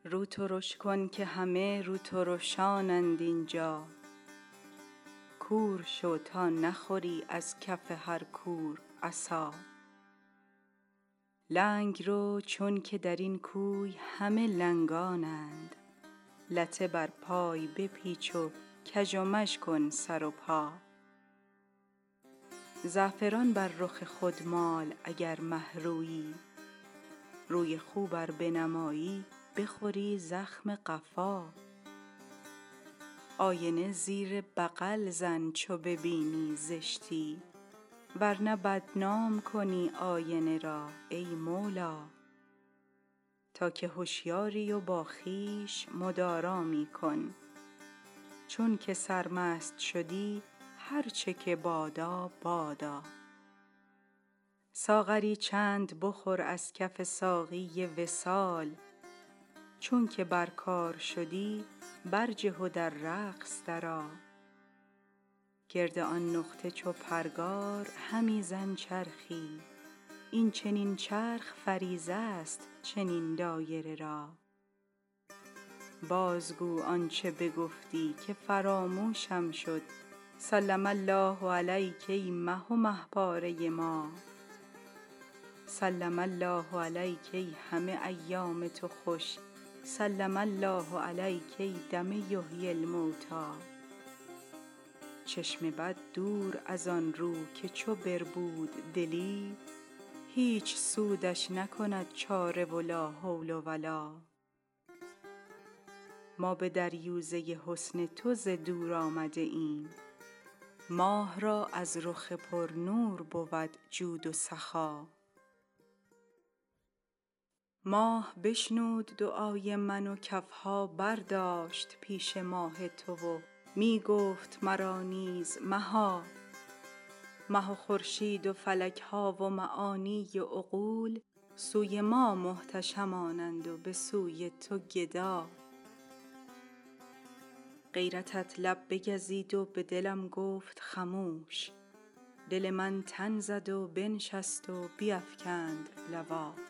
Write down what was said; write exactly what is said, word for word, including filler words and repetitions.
رو ترش کن که همه رو ترشانند اینجا. کور شو تا نخوری از کف هر کور عصا. لنگ رو چون که در این کوی همه لنگانند. لته بر پای بپیچ و کژ و مژ کن سر و پا. زعفران بر رخ خود مال اگر مه رویی. روی خوب ار بنمایی بخوری زخم قفا. آینه زیر بغل زن چو ببینی زشتی. ورنه بدنام کنی آینه را ای مولا. تا که هوشیاری و با خویش مدارا می کن. چون که سرمست شدی هر چه که بادا بادا. ساغری چند بخور از کف ساقی وصال. چون که بر کار شدی برجه و در رقص درآ. گرد آن نقطه چو پرگار همی زن چرخی. این چنین چرخ فریضه است چنین دایره را. بازگو آنچه بگفتی که فراموشم شد. سلم الله علیک ای مه و مه پاره ما. سلم الله علیک ای همه ایام تو خوش. سلم الله علیک ای دم یحیی الموتی. چشم بد دور از آن رو که چو بربود دلی. هیچ سودش نکند چاره و لا حول و لا. ما به دریوزه حسن تو ز دور آمده ایم. ماه را از رخ پرنور بود جود و سخا. ماه بشنود دعای من و کف ها برداشت پیش ماه تو و می گفت مرا نیز مها. مه و خورشید و فلک ها و معانی و عقول سوی ما محتشمانند و به سوی تو گدا. غیرتت لب بگزید و به دلم گفت خموش. دل من تن زد و بنشست و بیفکند لوا.